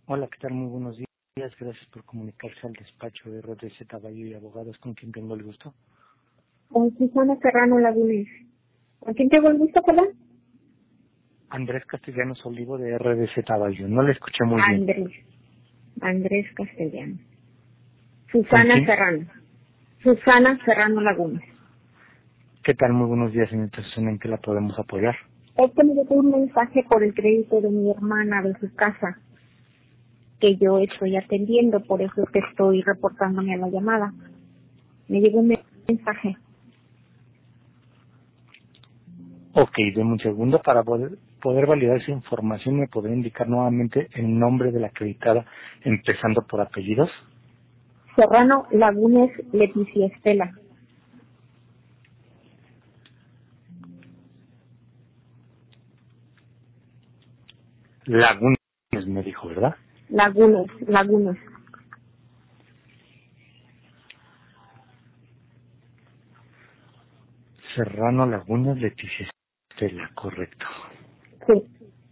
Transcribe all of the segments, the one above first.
Hola, ¿qué tal? Muy buenos días. Gracias por comunicarse al despacho de RDC Taballo y Abogados, con quien tengo el gusto. Con Susana Serrano Lagunes. ¿Con quién tengo el gusto, perdón? Andrés Castellanos Olivo de RDC Taballo. No le escuché muy bien. Andrés Castellano. ¿Con Susana quién? Serrano. Susana Serrano Lagunes. ¿Qué tal? Muy buenos días, señorita Susana. ¿En qué la podemos apoyar? Es que me llegó un mensaje por el crédito de mi hermana de su casa, que yo estoy atendiendo, por eso es que estoy reportándome a la llamada. Me llegó un mensaje. Ok, denme un segundo para poder validar esa información. ¿Me podría indicar nuevamente el nombre de la acreditada, empezando por apellidos? Serrano Lagunes Leticia Estela. Lagunes, me dijo, ¿verdad? Lagunes. Serrano Lagunes Leticia Estela, correcto. Sí.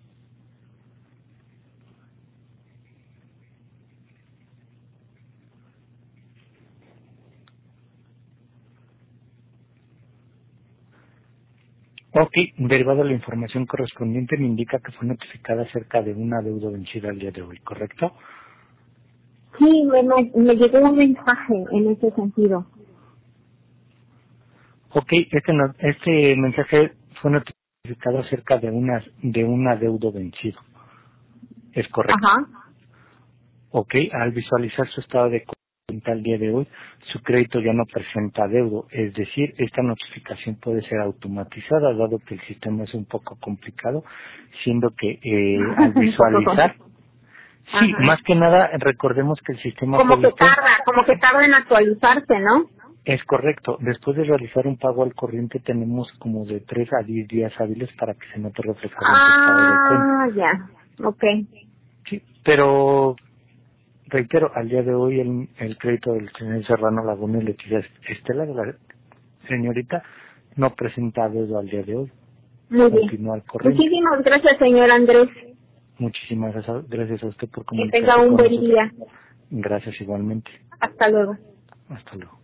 Ok, derivado de la información correspondiente me indica que fue notificada acerca de un adeudo vencido al día de hoy, ¿correcto? Sí, me llegó un mensaje en ese sentido. Ok, este mensaje fue notificado acerca de un adeudo vencido, ¿es correcto? Ajá. Ok, al visualizar su estado de cuenta al día de hoy, su crédito ya no presenta adeudo, es decir, esta notificación puede ser automatizada, dado que el sistema es un poco complicado, siendo que al Un poco visualizar. complicado. Sí, Ajá. más que nada recordemos que el sistema fue visto. Como que tarda en actualizarse, ¿no? Es correcto. Después de realizar un pago al corriente tenemos como de 3 a 10 días hábiles para que se note reflejado en su estado de cuenta. Ah, ya. Okay. Sí, pero reitero, al día de hoy el crédito del señor Serrano Laguna y Leticia Estela de la señorita no presenta adeudo al día de hoy. Muy bien. Continúa al corriente. Muchísimas gracias, señor Andrés. Muchísimas gracias a usted por Que tenga comunicarse un con buen nosotros. día. Gracias igualmente. Hasta luego. Hasta luego.